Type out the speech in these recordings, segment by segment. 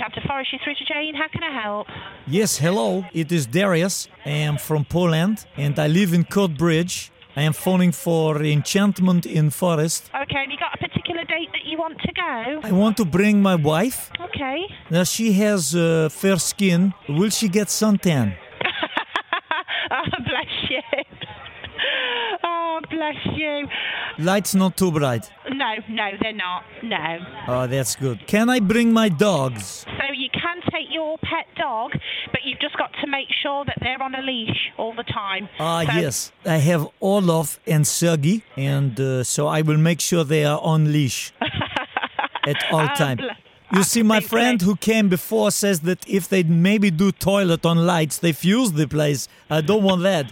Hampton Forest, you're through to Jane. How can I help? Yes, hello. It is Darius. I am from Poland and I live in Coatbridge. I am phoning for Enchantment in Forest. Okay, have you got a particular date that you want to go? I want to bring my wife. Okay. Now, she has fair skin. Will she get suntan? Oh, bless you. Oh, bless you. Lights not too bright. No, they're not. No. Oh, that's good. Can I bring my dogs? So you can take your pet dog, but you've just got to make sure that they're on a leash all the time. Yes. I have Olaf and Sergey, and so I will make sure they are on leash at all time. You see, my friend who came before says that if they maybe do toilet on lights, they fuse the place. I don't want that.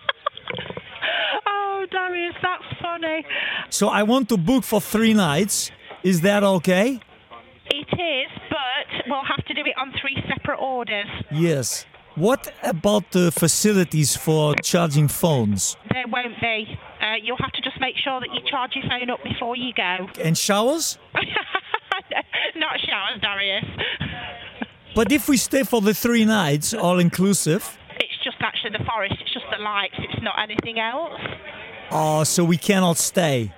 Oh, Darius, that's funny. So I want to book for 3 nights. Is that okay? It is, but we'll have to do it on 3 separate orders. Yes. What about the facilities for charging phones? There won't be. You'll have to just make sure that you charge your phone up before you go. And showers? Not showers, Darius. But if we stay for the 3 nights, all inclusive. It's just actually the forest. It's just the lights. It's not anything else. Oh, so we cannot stay.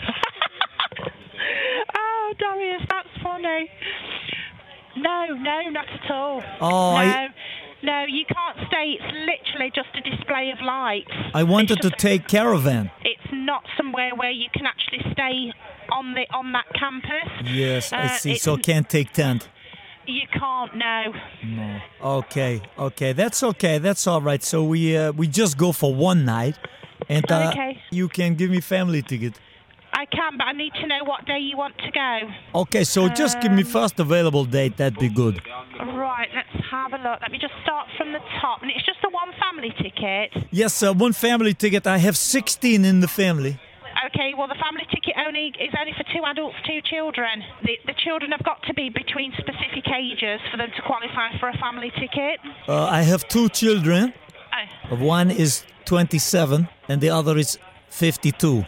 Oh, Darius, that's funny. No, not at all. Oh, No, you can't stay. It's literally just a display of lights. I wanted to take caravan. It's not somewhere where you can actually stay on that campus. Yes, I see. So can't take tent. You can't, no. No. Okay. That's okay. That's all right. So we just go for 1 night, and Okay. you can give me family ticket. I can, but I need to know what day you want to go. Okay, so just give me first available date. That'd be good. Right, let's have a look. Let me just start from the top. And it's just a 1 family ticket. Yes, 1 family ticket. I have 16 in the family. Okay, well, the family ticket is only for 2 adults, 2 children. The children have got to be between specific ages for them to qualify for a family ticket. I have 2 children. Oh. One is 27 and the other is 52.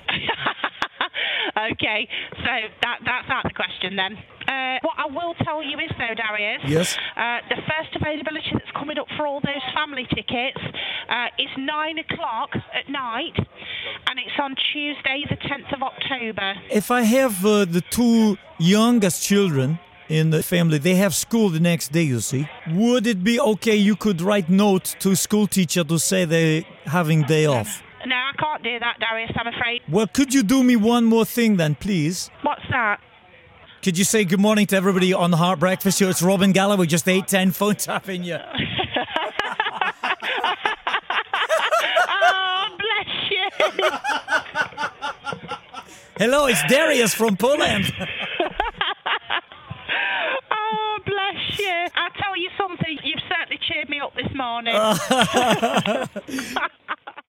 Okay, so that's out of the question then. What I will tell you is, though, Darius, Yes? the first availability that's coming up for all those family tickets is 9 o'clock at night, and it's on Tuesday, the 10th of October. If I have the 2 youngest children in the family, they have school the next day, you see. Would it be okay you could write note to school teacher to say they're having day off? No, I can't do that, Darius, I'm afraid. Well, could you do me one more thing then, please? What's that? Could you say good morning to everybody on the Heart Breakfast Show? It's Robin Galloway, just 810 phone tapping you. Oh, bless you. Hello, it's Darius from Poland. Oh, bless you. I'll tell you something, you've certainly cheered me up this morning.